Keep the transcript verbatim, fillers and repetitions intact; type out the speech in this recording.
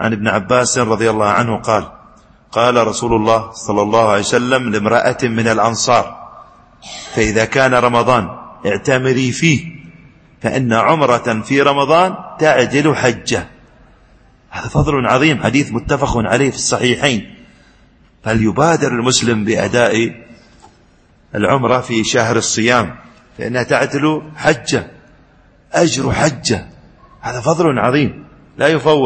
عن ابن عباس رضي الله عنه قال قال رسول الله صلى الله عليه وسلم لامرأة من الأنصار فإذا كان رمضان اعتمري فيه فإن عمرة في رمضان تعدل حجة. هذا فضل عظيم، حديث متفق عليه في الصحيحين. فليبادر المسلم بأداء العمرة في شهر الصيام فإنها تعدل حجة، أجر حجة. هذا فضل عظيم لا يفوت.